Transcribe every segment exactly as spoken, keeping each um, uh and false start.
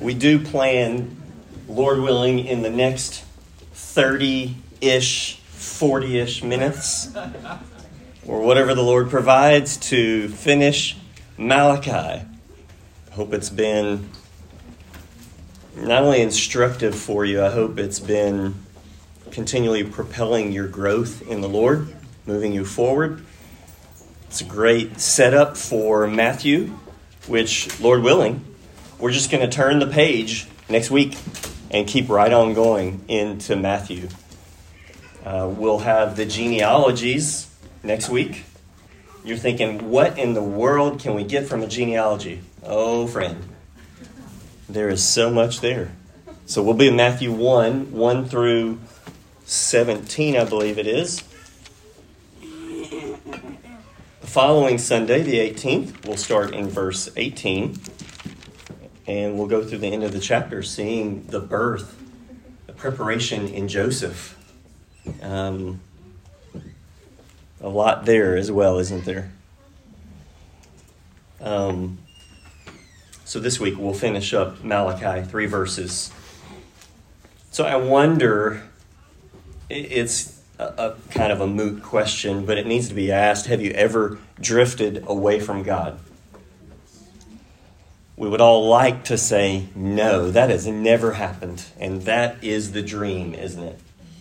we do plan, Lord willing, in the next thirty-ish, forty-ish minutes, or whatever the Lord provides, to finish Malachi. I hope it's been not only instructive for you, I hope it's been continually propelling your growth in the Lord, moving you forward. It's a great setup for Matthew, which, Lord willing, we're just going to turn the page next week and keep right on going into Matthew. Uh, we'll have the genealogies next week. You're thinking, what in the world can we get from a genealogy? Oh, friend, there is so much there. So we'll be in Matthew one, one through seventeen, I believe it is. The following Sunday, the eighteenth, we'll start in verse eighteen. And we'll go through the end of the chapter, seeing the birth, the preparation in Joseph. Um, a lot there as well, isn't there? Um, so this week we'll finish up Malachi, three verses. So I wonder, it's a, a kind of a moot question, but it needs to be asked. Have you ever drifted away from God? We would all like to say, no, that has never happened. And that is the dream, isn't it?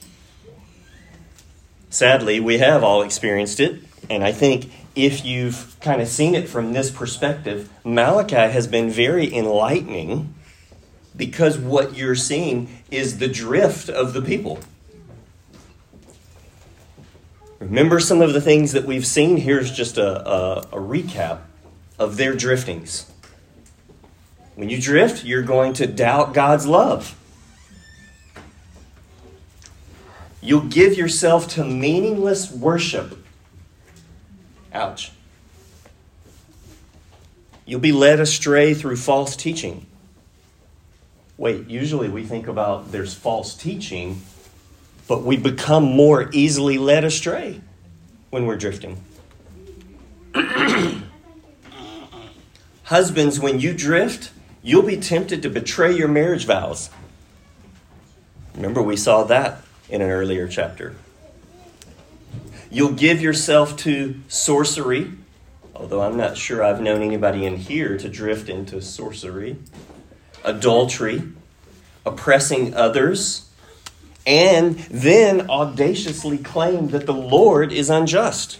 Sadly, we have all experienced it. And I think if you've kind of seen it from this perspective, Malachi has been very enlightening, because what you're seeing is the drift of the people. Remember some of the things that we've seen? Here's just a, a, a recap of their driftings. When you drift, you're going to doubt God's love. You'll give yourself to meaningless worship. Ouch. You'll be led astray through false teaching. Wait, usually we think about there's false teaching, but we become more easily led astray when we're drifting. Husbands, when you drift, you'll be tempted to betray your marriage vows. Remember, we saw that in an earlier chapter. You'll give yourself to sorcery, although I'm not sure I've known anybody in here to drift into sorcery, adultery, oppressing others, and then audaciously claim that the Lord is unjust.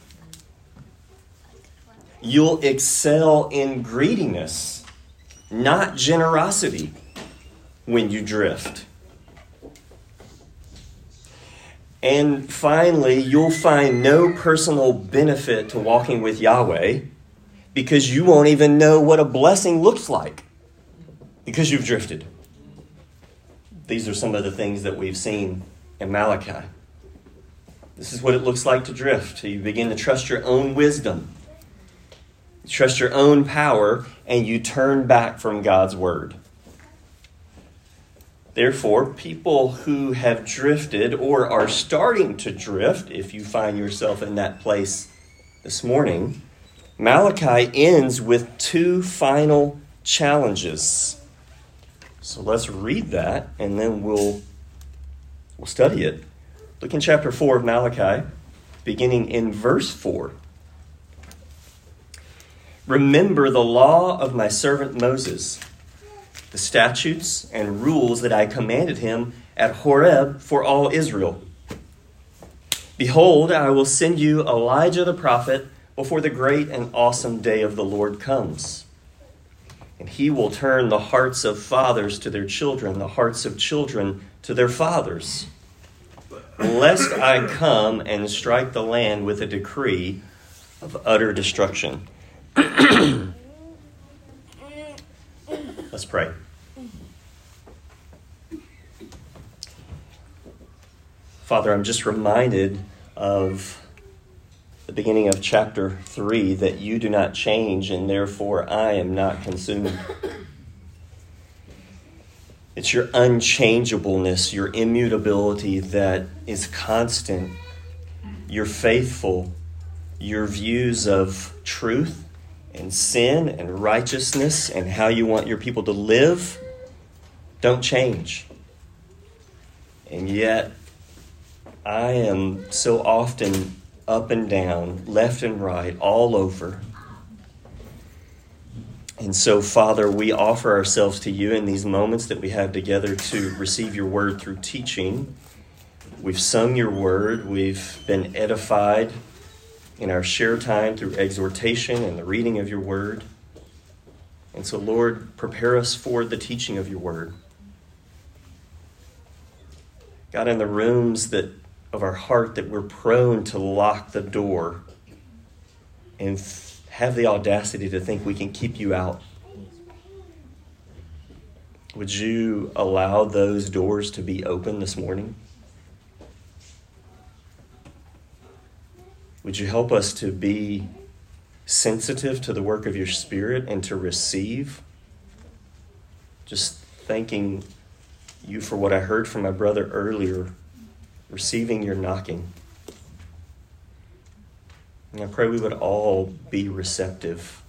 You'll excel in greediness, not generosity, when you drift. And finally, you'll find no personal benefit to walking with Yahweh, because you won't even know what a blessing looks like, because you've drifted. These are some of the things that we've seen in Malachi. This is what it looks like to drift. You begin to trust your own wisdom, you trust your own power, and you turn back from God's word. Therefore, people who have drifted or are starting to drift, if you find yourself in that place this morning, Malachi ends with two final challenges. So let's read that, and then we'll, we'll study it. Look in chapter four of Malachi, beginning in verse four. Remember the law of my servant Moses, the statutes and rules that I commanded him at Horeb for all Israel. Behold, I will send you Elijah the prophet before the great and awesome day of the Lord comes. And he will turn the hearts of fathers to their children, the hearts of children to their fathers, lest I come and strike the land with a decree of utter destruction. Let's pray. Father, I'm just reminded of the beginning of chapter three, that you do not change, and therefore I am not consumed. It's your unchangeableness, your immutability that is constant. You're faithful. Your views of truth and sin and righteousness and how you want your people to live don't change. And yet, I am so often up and down, left and right, all over. And so, Father, we offer ourselves to you in these moments that we have together to receive your word through teaching. We've sung your word. We've been edified in our share time through exhortation and the reading of your word. And so, Lord, prepare us for the teaching of your word. God, in the rooms that of our heart that we're prone to lock the door and f- have the audacity to think we can keep you out, would you allow those doors to be open this morning? Would you help us to be sensitive to the work of your Spirit and to receive? Just thanking you for what I heard from my brother earlier, receiving your knocking. And I pray we would all be receptive.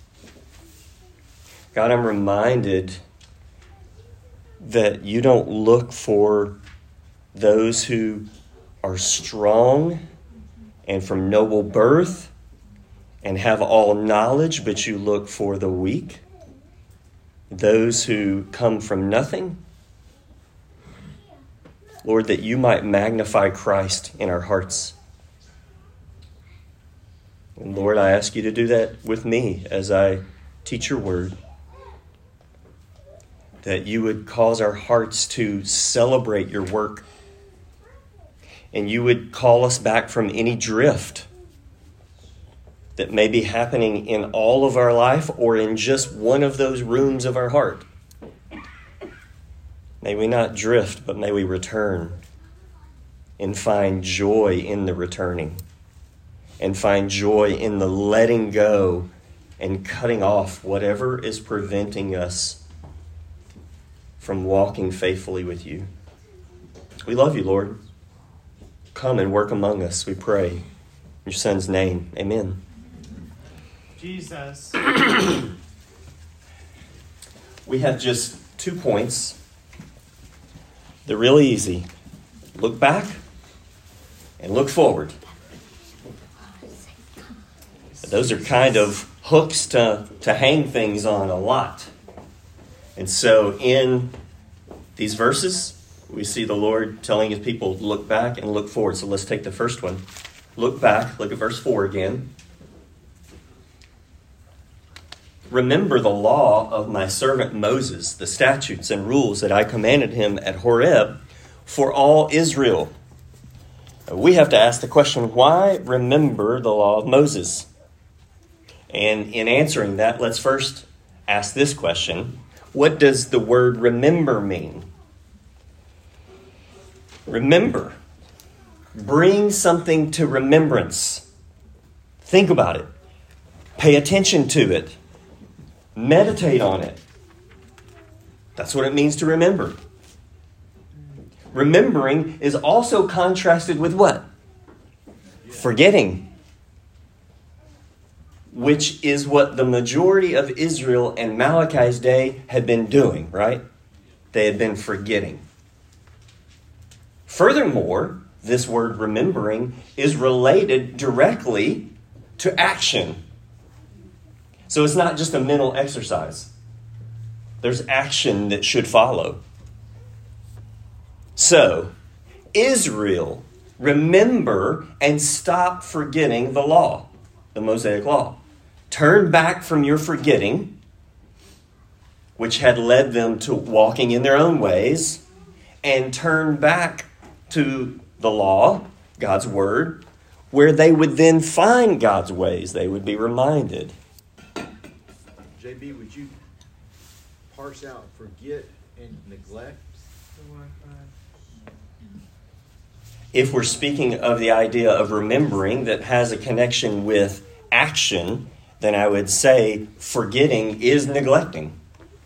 God, I'm reminded that you don't look for those who are strong and from noble birth and have all knowledge, but you look for the weak, those who come from nothing. Lord, that you might magnify Christ in our hearts. And Lord, I ask you to do that with me as I teach your word. That you would cause our hearts to celebrate your work. And you would call us back from any drift that may be happening in all of our life or in just one of those rooms of our heart. May we not drift, but may we return and find joy in the returning and find joy in the letting go and cutting off whatever is preventing us from walking faithfully with you. We love you, Lord. Come and work among us, we pray. In your Son's name, amen. Jesus. We have just two points. They're really easy. Look back and look forward. Those are kind of hooks to, to hang things on a lot. And so in these verses, we see the Lord telling his people to look back and look forward. So let's take the first one. Look back. Look at verse four again. Remember the law of my servant Moses, the statutes and rules that I commanded him at Horeb for all Israel. We have to ask the question, why remember the law of Moses? And in answering that, let's first ask this question. What does the word remember mean? Remember. Bring something to remembrance. Think about it. Pay attention to it. Meditate on it. That's what it means to remember. Remembering is also contrasted with what? Forgetting. Which is what the majority of Israel in Malachi's day had been doing, right? They had been forgetting. Furthermore, this word remembering is related directly to action. So it's not just a mental exercise. There's action that should follow. So, Israel, remember and stop forgetting the law, the Mosaic law. Turn back from your forgetting, which had led them to walking in their own ways, and turn back to the law, God's word, where they would then find God's ways. They would be reminded. J B, would you parse out forget and neglect? If we're speaking of the idea of remembering that has a connection with action, then I would say forgetting is neglecting.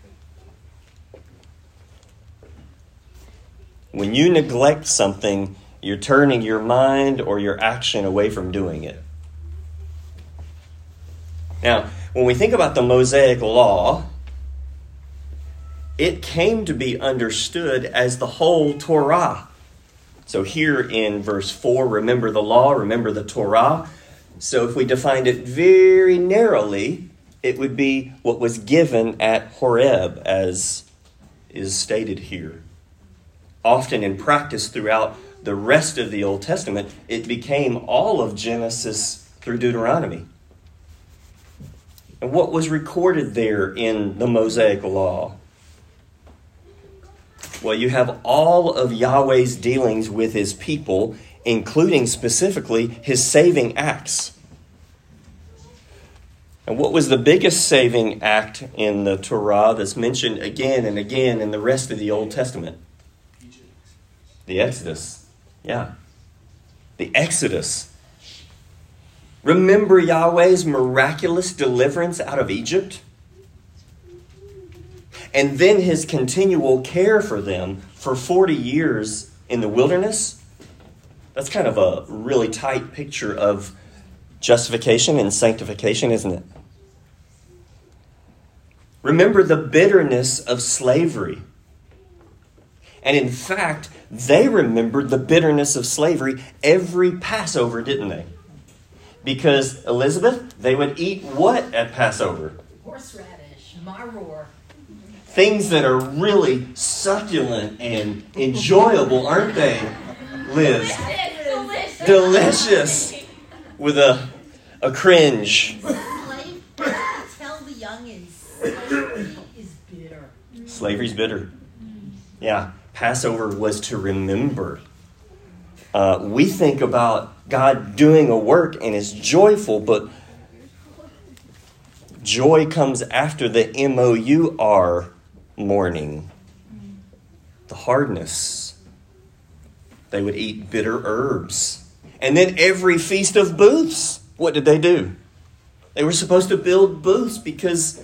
When you neglect something, you're turning your mind or your action away from doing it. Now, when we think about the Mosaic law, it came to be understood as the whole Torah. So here in verse four, remember the law, remember the Torah. So if we defined it very narrowly, it would be what was given at Horeb, as is stated here. Often in practice throughout the rest of the Old Testament, it became all of Genesis through Deuteronomy. And what was recorded there in the Mosaic Law? Well, you have all of Yahweh's dealings with his people, including specifically his saving acts. And what was the biggest saving act in the Torah that's mentioned again and again in the rest of the Old Testament? The Exodus. Yeah. The Exodus. Remember Yahweh's miraculous deliverance out of Egypt? And then his continual care for them for forty years in the wilderness? That's kind of a really tight picture of justification and sanctification, isn't it? Remember the bitterness of slavery. And in fact, they remembered the bitterness of slavery every Passover, didn't they? Because, Elizabeth, they would eat what at Passover? Horseradish, maror. Things that are really succulent and enjoyable, aren't they, Liz? Delicious. Delicious. With a, a cringe. Tell the youngins, slavery is bitter. Slavery's bitter. Yeah, Passover was to remember. Uh, we think about God doing a work and is joyful, but joy comes after the M O U R mourning. The hardness. They would eat bitter herbs. And then every Feast of Booths, what did they do? They were supposed to build booths because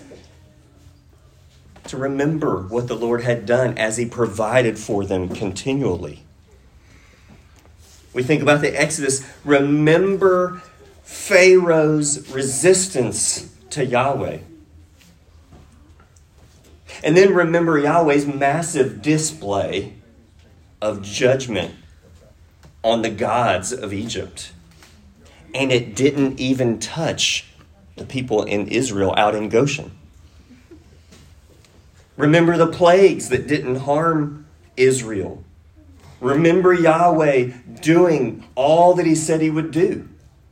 to remember what the Lord had done as he provided for them continually. We think about the Exodus. Remember Pharaoh's resistance to Yahweh. And then remember Yahweh's massive display of judgment on the gods of Egypt. And it didn't even touch the people in Israel out in Goshen. Remember the plagues that didn't harm Israel. Remember Yahweh doing all that he said he would do.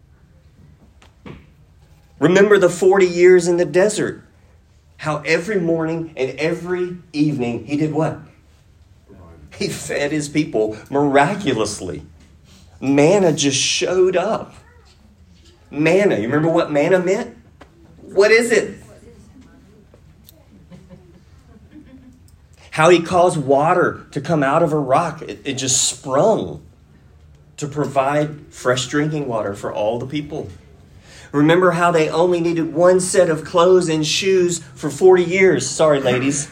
Remember the forty years in the desert. How every morning and every evening he did what? He fed his people miraculously. Manna just showed up. Manna, you remember what manna meant? What is it? How he caused water to come out of a rock. It, it just sprung to provide fresh drinking water for all the people. Remember how they only needed one set of clothes and shoes for forty years. Sorry, ladies.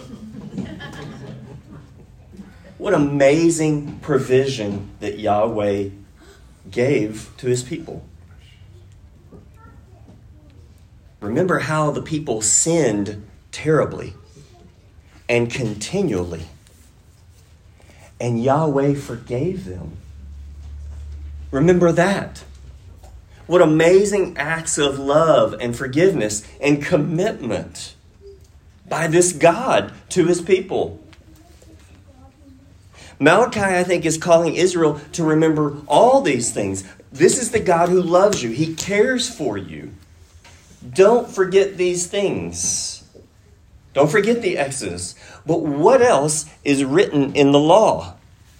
What amazing provision that Yahweh gave to his people. Remember how the people sinned terribly and continually. And Yahweh forgave them. Remember that. What amazing acts of love and forgiveness and commitment by this God to his people. Malachi, I think, is calling Israel to remember all these things. This is the God who loves you. He cares for you. Don't forget these things. Don't forget the Exodus. But what else is written in the law?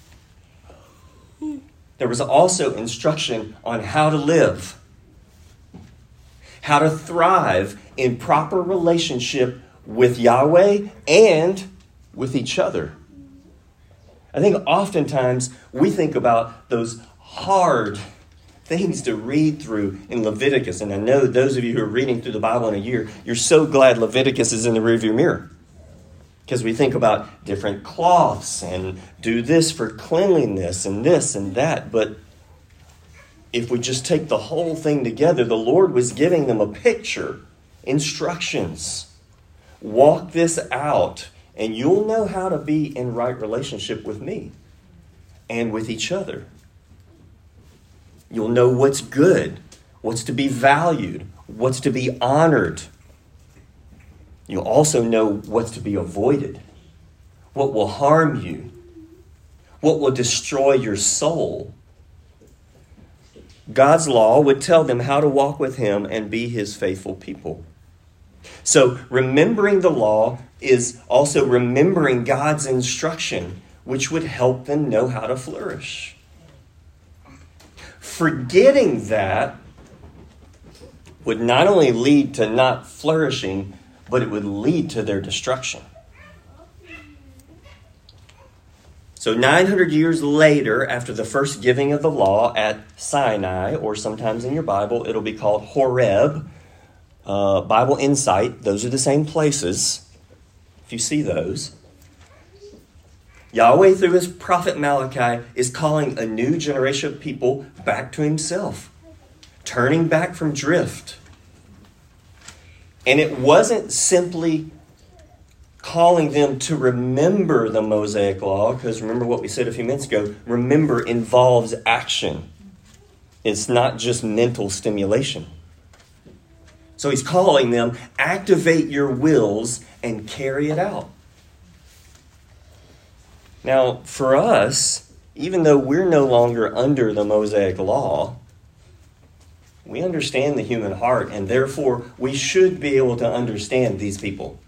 There was also instruction on how to live, how to thrive in proper relationship with Yahweh and with each other. I think oftentimes we think about those hard things to read through in Leviticus. And I know those of you who are reading through the Bible in a year, you're so glad Leviticus is in the rearview mirror. Because we think about different cloths and do this for cleanliness and this and that. But if we just take the whole thing together, the Lord was giving them a picture, instructions. Walk this out and you'll know how to be in right relationship with me and with each other. You'll know what's good, what's to be valued, what's to be honored. You'll also know what's to be avoided, what will harm you, what will destroy your soul. God's law would tell them how to walk with him and be his faithful people. So remembering the law is also remembering God's instruction, which would help them know how to flourish. Forgetting that would not only lead to not flourishing, but it would lead to their destruction. So nine hundred years later, after the first giving of the law at Sinai, or sometimes in your Bible, it'll be called Horeb, uh, Bible Insight, those are the same places, if you see those. Yahweh, through his prophet Malachi, is calling a new generation of people back to himself, turning back from drift. And it wasn't simply calling them to remember the Mosaic Law, because remember what we said a few minutes ago, remember involves action. It's not just mental stimulation. So he's calling them, activate your wills and carry it out. Now, for us, even though we're no longer under the Mosaic Law, we understand the human heart, and therefore we should be able to understand these people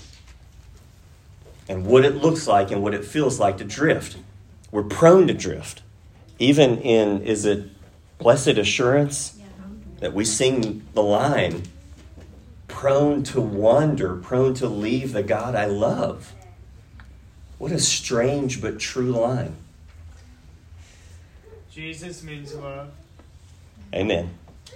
and what it looks like and what it feels like to drift. We're prone to drift. Even in, is it Blessed Assurance, that we sing the line, prone to wander, prone to leave the God I love. What a strange but true line. Jesus means love. Amen.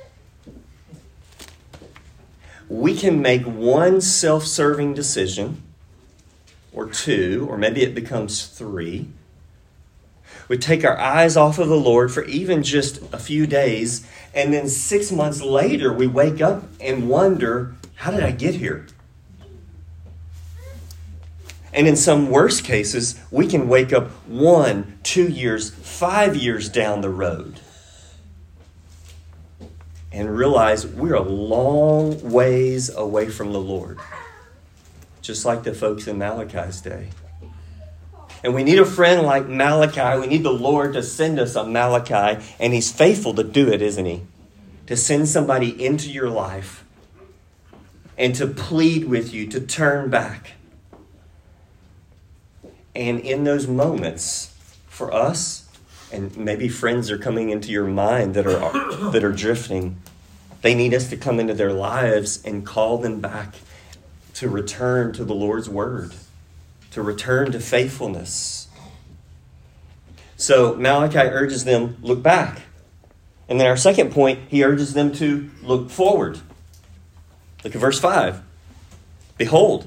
We can make one self-serving decision, or two, or maybe it becomes three. We take our eyes off of the Lord for even just a few days, and then six months later we wake up and wonder, how did I get here? And in some worst cases, we can wake up one, two years, five years down the road and realize we're a long ways away from the Lord, just like the folks in Malachi's day. And we need a friend like Malachi. We need the Lord to send us a Malachi, and he's faithful to do it, isn't he? To send somebody into your life and to plead with you to turn back. And in those moments, for us, and maybe friends are coming into your mind that are that are drifting, they need us to come into their lives and call them back to return to the Lord's word, to return to faithfulness. So Malachi urges them, look back. And then our second point, he urges them to look forward. Look at verse five. Behold,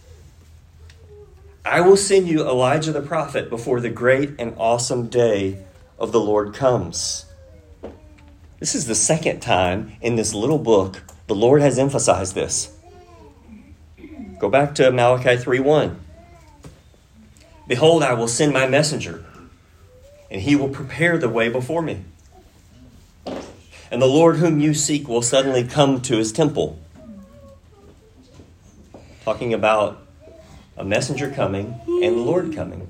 I will send you Elijah the prophet before the great and awesome day of the Lord comes. This is the second time in this little book the Lord has emphasized this. Go back to Malachi three one. Behold, I will send my messenger, and he will prepare the way before me. And the Lord whom you seek will suddenly come to his temple. Talking about a messenger coming and the Lord coming.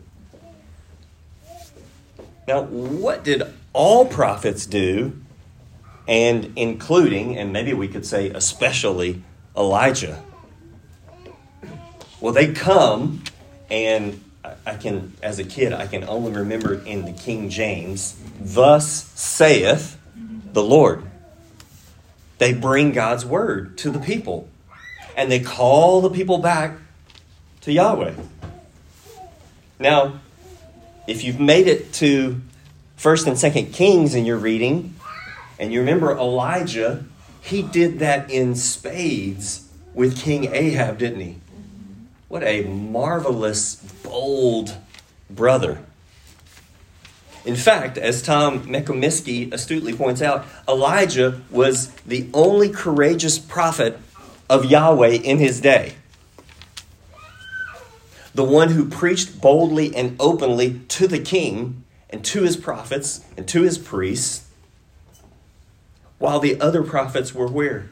Now, what did all prophets do, and including, and maybe we could say especially, Elijah? Well, they come, and I can, as a kid, I can only remember it in the King James, thus saith the Lord. They bring God's word to the people, and they call the people back to Yahweh. Now, if you've made it to First and Second Kings in your reading, and you remember Elijah, he did that in spades with King Ahab, didn't he? What a marvelous, bold brother. In fact, as Tom Mekomiski astutely points out, Elijah was the only courageous prophet of Yahweh in his day. the one who preached boldly and openly to the king and to his prophets and to his priests, while the other prophets were where?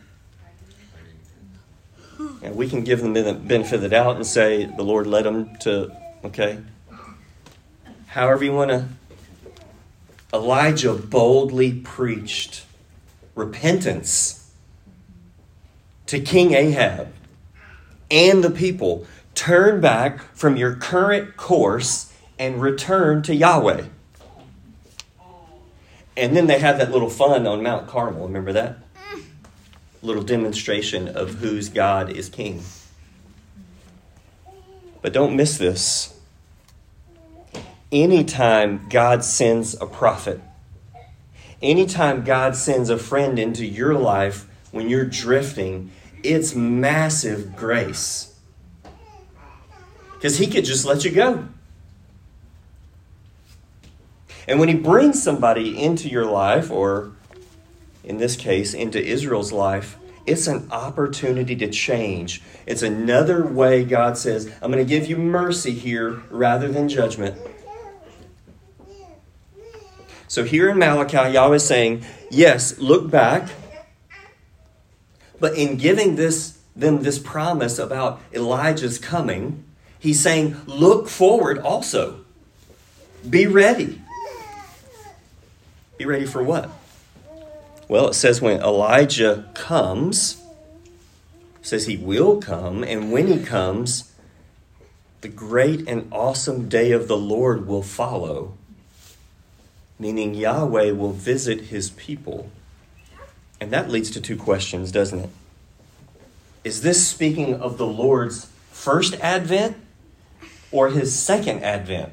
And we can give them the benefit of the doubt and say the Lord led them to, okay, however you want to. Elijah boldly preached repentance to King Ahab and the people. Turn back from your current course and return to Yahweh. And then they had that little fun on Mount Carmel. Remember that? Little demonstration of whose God is king. But don't miss this. Anytime God sends a prophet, anytime God sends a friend into your life when you're drifting, it's massive grace. Because he could just let you go. And when he brings somebody into your life, or in this case, into Israel's life, it's an opportunity to change. It's another way God says, I'm going to give you mercy here rather than judgment. So here in Malachi, Yahweh is saying, yes, look back. But in giving this them this promise about Elijah's coming, he's saying, look forward also. Be ready. Be ready for what? Well, it says when Elijah comes, it says he will come, and when he comes, the great and awesome day of the Lord will follow. Meaning Yahweh will visit his people. And that leads to two questions, doesn't it? Is this speaking of the Lord's first advent or his second advent?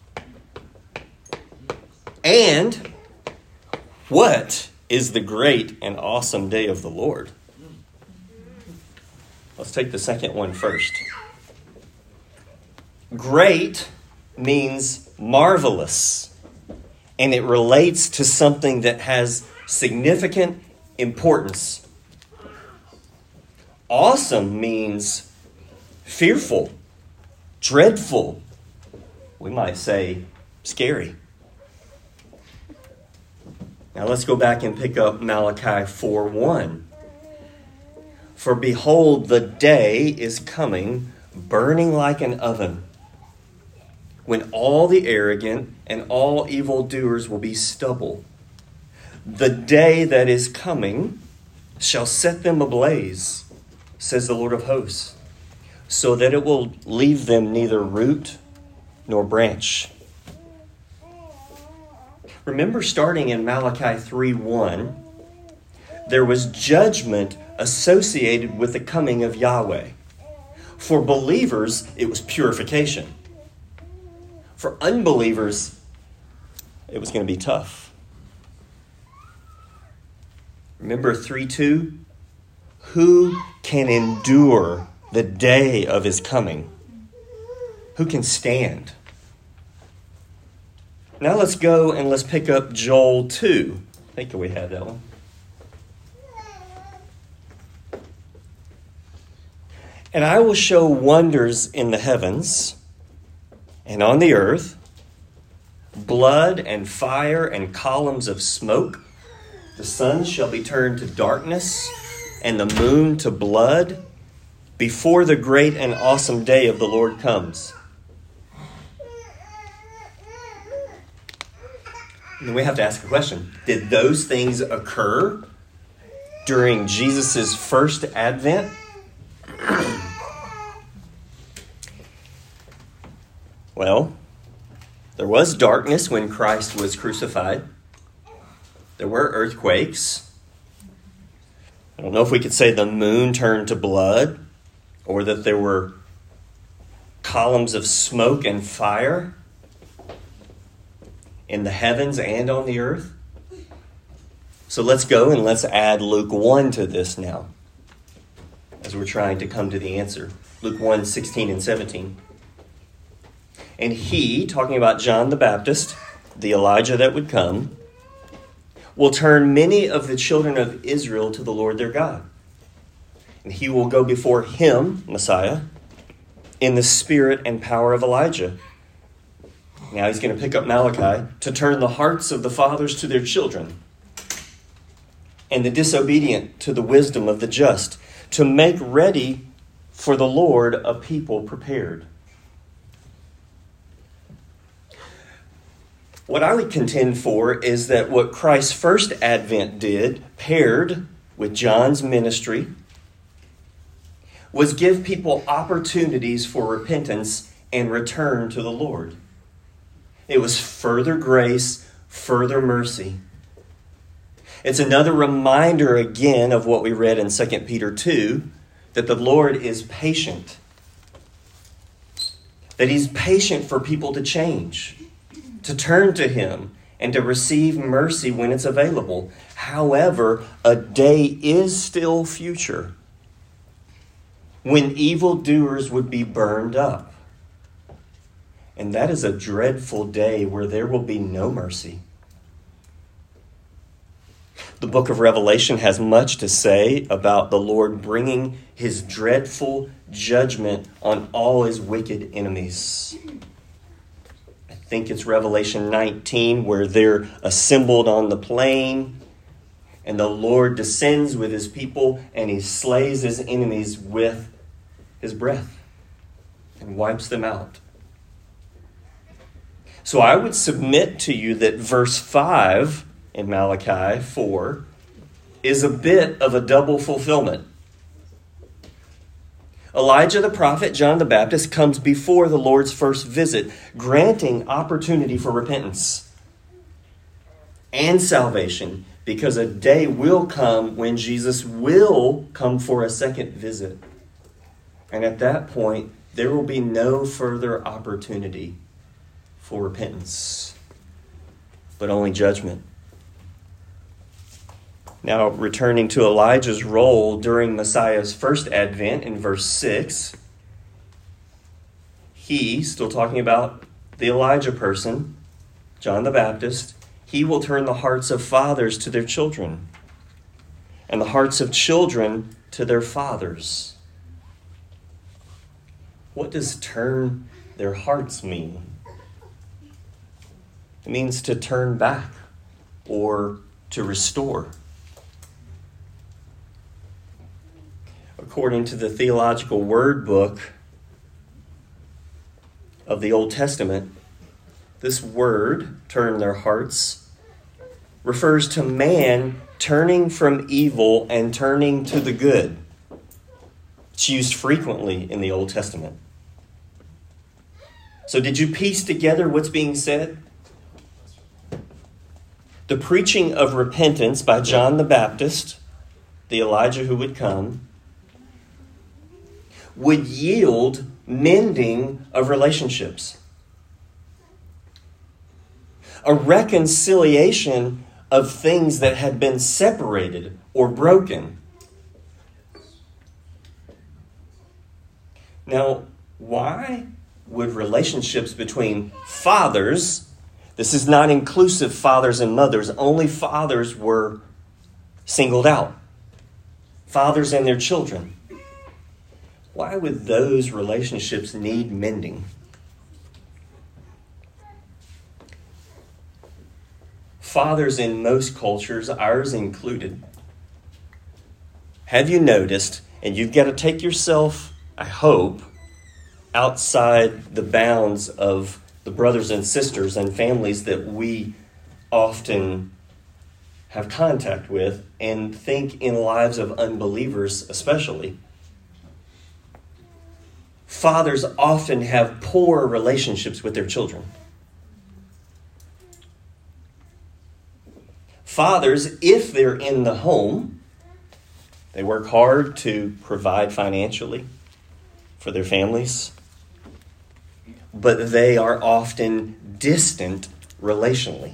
And what is the great and awesome day of the Lord? Let's take the second one first. Great means marvelous. And it relates to something that has significant importance. Awesome means fearful, dreadful. We might say scary. Now let's go back and pick up Malachi four one. For behold, the day is coming, burning like an oven, when all the arrogant and all evildoers will be stubble. The day that is coming shall set them ablaze, says the Lord of hosts, so that it will leave them neither root nor branch. Remember, starting in Malachi three one, there was judgment associated with the coming of Yahweh. For believers, it was purification. For unbelievers, it was going to be tough. Remember three two? Who can endure the day of his coming? Who can stand? Now let's go and let's pick up Joel two. I think we had that one. And I will show wonders in the heavens and on the earth, blood and fire and columns of smoke. The sun shall be turned to darkness and the moon to blood before the great and awesome day of the Lord comes. And we have to ask a question. Did those things occur during Jesus' first advent? Well, there was darkness when Christ was crucified. There were earthquakes. I don't know if we could say the moon turned to blood or that there were columns of smoke and fire in the heavens and on the earth. So let's go and let's add Luke one to this now as we're trying to come to the answer. Luke one, sixteen and seventeen. And he, talking about John the Baptist, the Elijah that would come, will turn many of the children of Israel to the Lord their God. And he will go before him, Messiah, in the spirit and power of Elijah. Now he's going to pick up Malachi to turn the hearts of the fathers to their children and the disobedient to the wisdom of the just, to make ready for the Lord a people prepared. What I would contend for is that what Christ's first advent did, paired with John's ministry, was give people opportunities for repentance and return to the Lord. It was further grace, further mercy. It's another reminder again of what we read in Second Peter two, that the Lord is patient. That he's patient for people to change, to turn to him, and to receive mercy when it's available. However, a day is still future when evildoers would be burned up. And that is a dreadful day where there will be no mercy. The book of Revelation has much to say about the Lord bringing his dreadful judgment on all his wicked enemies. I think it's Revelation nineteen, where they're assembled on the plain and the Lord descends with his people and he slays his enemies with his breath and wipes them out. So I would submit to you that verse five in Malachi four is a bit of a double fulfillment. Elijah the prophet, John the Baptist, comes before the Lord's first visit, granting opportunity for repentance and salvation, because a day will come when Jesus will come for a second visit. And at that point, there will be no further opportunity for repentance, but only judgment. Now, returning to Elijah's role during Messiah's first advent in verse six, he, still talking about the Elijah person, John the Baptist, he will turn the hearts of fathers to their children and the hearts of children to their fathers. What does turn their hearts mean? It means to turn back or to restore. According to the Theological Word Book of the Old Testament, this word, turn their hearts, refers to man turning from evil and turning to the good. It's used frequently in the Old Testament. So did you piece together what's being said? The preaching of repentance by John the Baptist, the Elijah who would come, would yield mending of relationships. A reconciliation of things that had been separated or broken. Now, why would relationships between fathers, this is not inclusive fathers and mothers, only fathers were singled out. Fathers and their children. Why would those relationships need mending? Fathers in most cultures, ours included, have you noticed, and you've got to take yourself, I hope, outside the bounds of the brothers and sisters and families that we often have contact with and think in lives of unbelievers especially. Fathers often have poor relationships with their children. Fathers, if they're in the home, they work hard to provide financially for their families, but they are often distant relationally.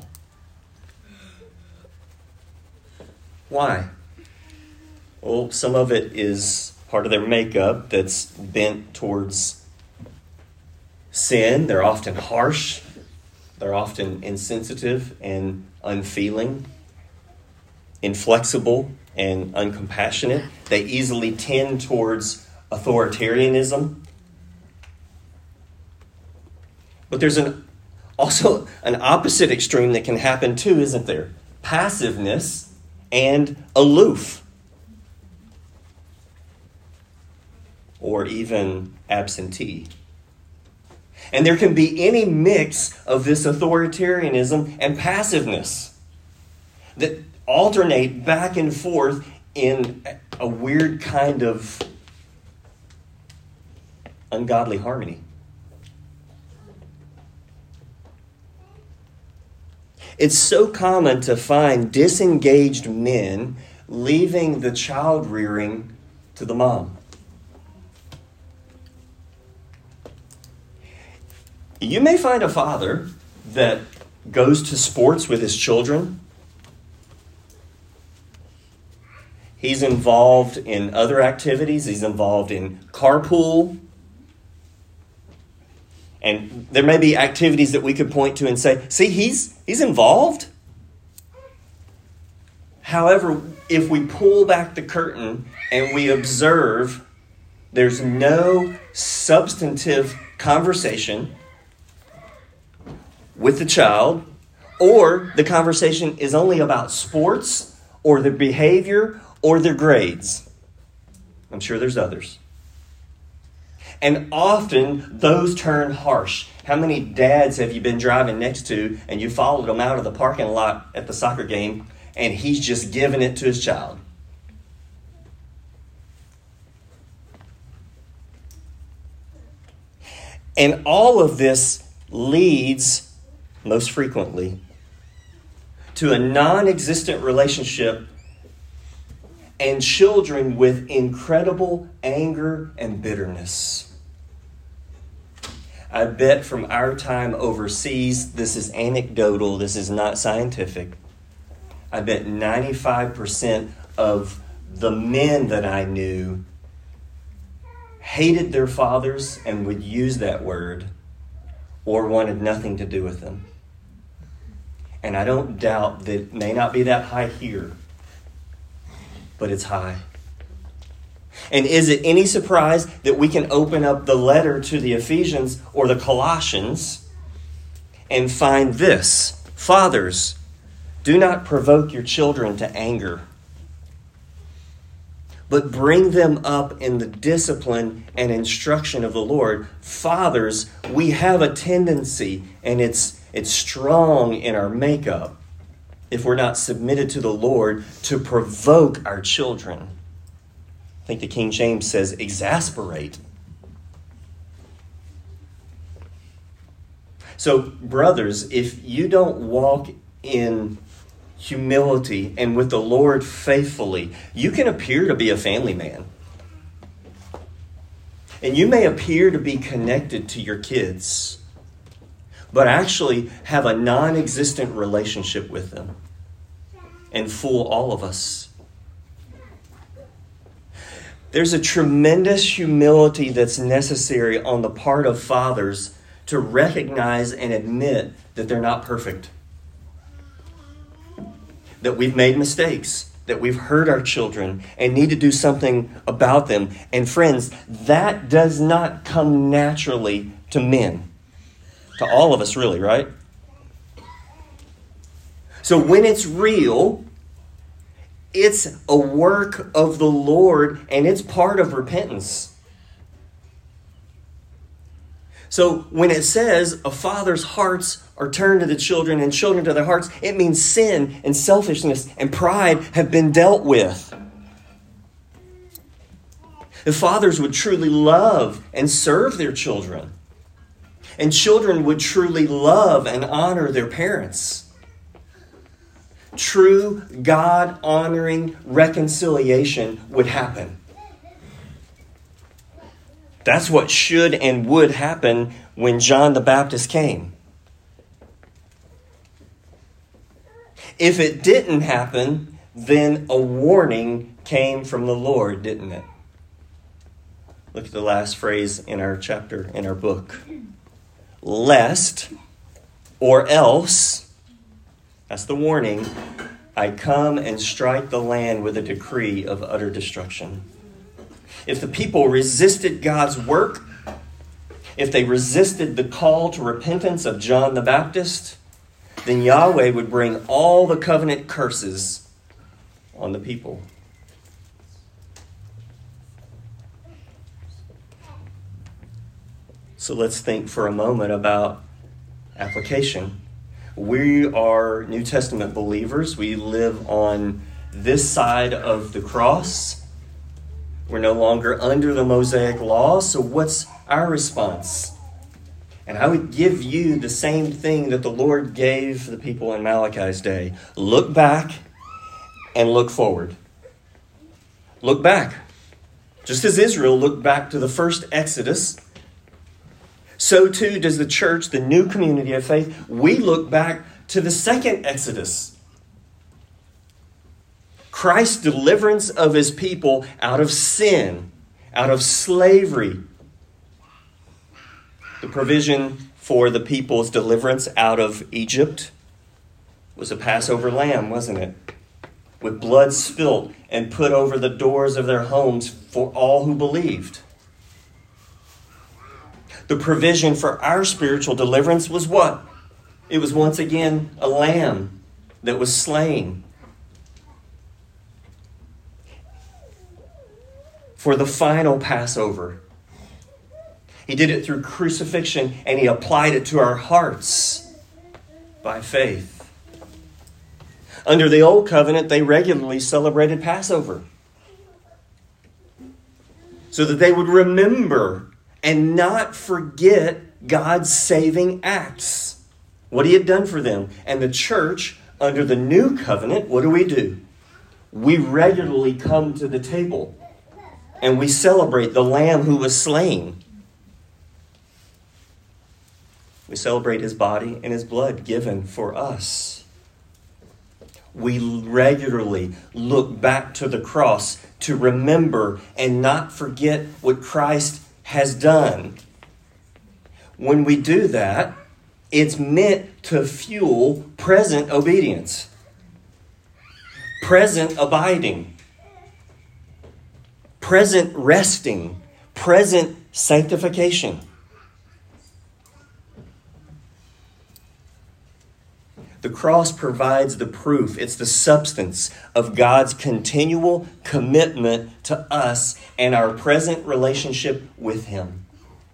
Why? Well, some of it is part of their makeup that's bent towards sin. They're often harsh. They're often insensitive and unfeeling, inflexible and uncompassionate. They easily tend towards authoritarianism But there's an also an opposite extreme that can happen too, isn't there? Passiveness and aloof. Or even absentee. And there can be any mix of this authoritarianism and passiveness that alternate back and forth in a weird kind of ungodly harmony. It's so common to find disengaged men leaving the child rearing to the mom. You may find a father that goes to sports with his children. He's involved in other activities. He's involved in carpool. And there may be activities that we could point to and say, see, he's he's involved. However, if we pull back the curtain and we observe, there's no substantive conversation with the child, or the conversation is only about sports or their behavior or their grades. I'm sure there's others. And often those turn harsh. How many dads have you been driving next to and you followed him out of the parking lot at the soccer game and he's just giving it to his child? And all of this leads, most frequently, to a non-existent relationship and children with incredible anger and bitterness. I bet from our time overseas, this is anecdotal, this is not scientific. I bet ninety-five percent of the men that I knew hated their fathers and would use that word or wanted nothing to do with them. And I don't doubt that it may not be that high here, but it's high. And is it any surprise that we can open up the letter to the Ephesians or the Colossians and find this? Fathers, do not provoke your children to anger, but bring them up in the discipline and instruction of the Lord. Fathers, we have a tendency, and it's it's strong in our makeup, if we're not submitted to the Lord, to provoke our children. I think the King James says exasperate. So, brothers, if you don't walk in humility and with the Lord faithfully, you can appear to be a family man. And you may appear to be connected to your kids, but actually have a non-existent relationship with them and fool all of us. There's a tremendous humility that's necessary on the part of fathers to recognize and admit that they're not perfect, that we've made mistakes, that we've hurt our children and need to do something about them. And friends, that does not come naturally to men. To all of us, really, right? So when it's real, it's a work of the Lord and it's part of repentance. So when it says a father's hearts are turned to the children and children to their hearts, it means sin and selfishness and pride have been dealt with. The fathers would truly love and serve their children. And children would truly love and honor their parents. True God-honoring reconciliation would happen. That's what should and would happen when John the Baptist came. If it didn't happen, then a warning came from the Lord, didn't it? Look at the last phrase in our chapter, in our book. Lest, or else, that's the warning, I come and strike the land with a decree of utter destruction. If the people resisted God's work, if they resisted the call to repentance of John the Baptist, then Yahweh would bring all the covenant curses on the people. So let's think for a moment about application. We are New Testament believers. We live on this side of the cross. We're no longer under the Mosaic law. So what's our response? And I would give you the same thing that the Lord gave the people in Malachi's day. Look back and look forward. Look back. Just as Israel looked back to the first Exodus, so too does the church, the new community of faith. We look back to the second Exodus. Christ's deliverance of his people out of sin, out of slavery. The provision for the people's deliverance out of Egypt was a Passover lamb, wasn't it? With blood spilt and put over the doors of their homes for all who believed. The provision for our spiritual deliverance was what? It was once again a lamb that was slain. For the final Passover. He did it through crucifixion, and he applied it to our hearts by faith. Under the old covenant, they regularly celebrated Passover so that they would remember and not forget God's saving acts, what he had done for them. And the church, under the new covenant, what do we do? We regularly come to the table and we celebrate the Lamb who was slain. We celebrate his body and his blood given for us. We regularly look back to the cross to remember and not forget what Christ has done. When we do that, it's meant to fuel present obedience, present abiding, present resting, present sanctification. The cross provides the proof. It's the substance of God's continual commitment to us and our present relationship with him.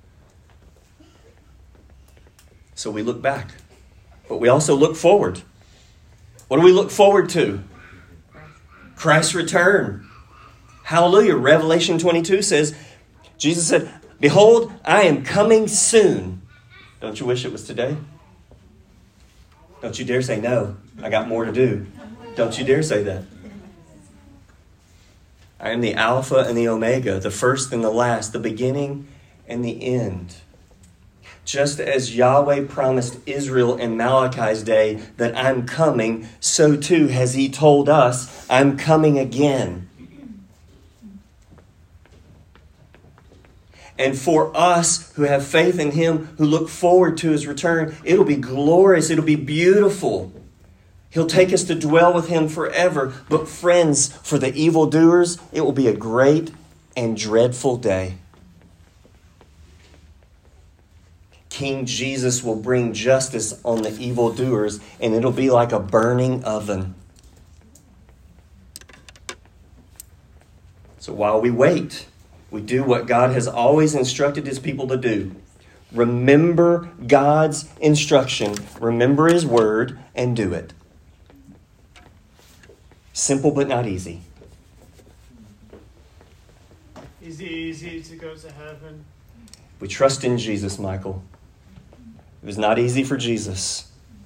So we look back, but we also look forward. What do we look forward to? Christ's return. Hallelujah. Revelation twenty-two says, Jesus said, "Behold, I am coming soon." Don't you wish it was today? Don't you dare say no. I got more to do. Don't you dare say that. I am the Alpha and the Omega, the first and the last, the beginning and the end. Just as Yahweh promised Israel in Malachi's day that I'm coming, so too has he told us, I'm coming again. And for us who have faith in him, who look forward to his return, it'll be glorious. It'll be beautiful. He'll take us to dwell with him forever. But friends, for the evildoers, it will be a great and dreadful day. King Jesus will bring justice on the evildoers, and it'll be like a burning oven. So while we wait, we do what God has always instructed his people to do. Remember God's instruction. Remember his word and do it. Simple but not easy. Is it easy to go to heaven? We trust in Jesus, Michael. It was not easy for Jesus.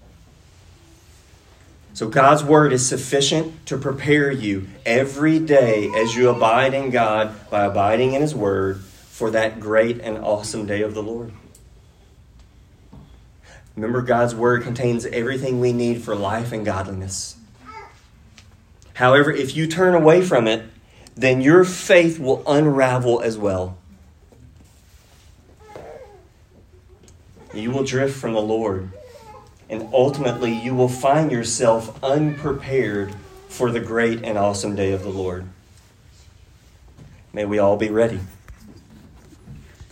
So God's word is sufficient to prepare you every day as you abide in God by abiding in his word for that great and awesome day of the Lord. Remember, God's word contains everything we need for life and godliness. However, if you turn away from it, then your faith will unravel as well. You will drift from the Lord. And ultimately, you will find yourself unprepared for the great and awesome day of the Lord. May we all be ready.